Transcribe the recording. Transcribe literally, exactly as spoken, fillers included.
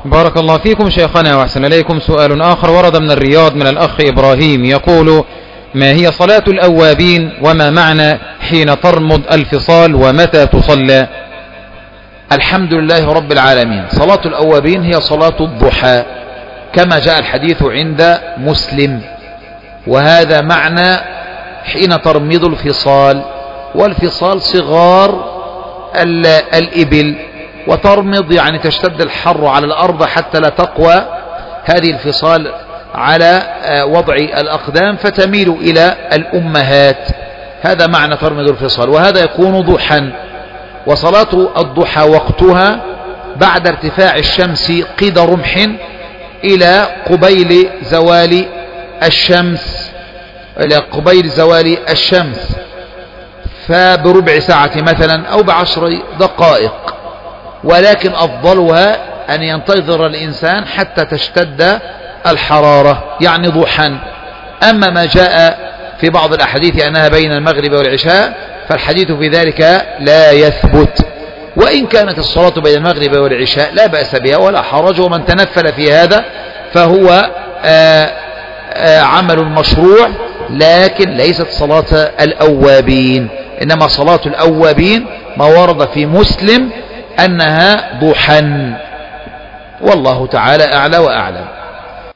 بارك الله فيكم شيخنا وأحسن إليكم. سؤال آخر ورد من الرياض من الأخ إبراهيم يقول: ما هي صلاة الأوابين وما معنى حين ترمض الفصال ومتى تصلى؟ الحمد لله رب العالمين. صلاة الأوابين هي صلاة الضحى كما جاء الحديث عند مسلم، وهذا معنى حين ترمض الفصال، والفصال صغار الإبل، وترمض يعني تشتد الحر على الأرض حتى لا تقوى هذه الفصال على وضع الأقدام فتميل إلى الأمهات. هذا معنى ترمض الفصال، وهذا يكون ضحى. وصلاة الضحى وقتها بعد ارتفاع الشمس قيد رمح إلى قبيل زوال الشمس إلى قبيل زوال الشمس فبربع ساعة مثلا أو بعشر دقائق، ولكن أفضلها أن ينتظر الإنسان حتى تشتد الحرارة يعني ضحى. أما ما جاء في بعض الأحاديث أنها بين المغرب والعشاء فالحديث في ذلك لا يثبت، وإن كانت الصلاة بين المغرب والعشاء لا بأس بها ولا حرج، ومن تنفل في هذا فهو آآ آآ عمل مشروع، لكن ليست صلاة الأوابين، إنما صلاة الأوابين ما ورد في مسلم أنها ضحى، والله تعالى أعلى وأعلم.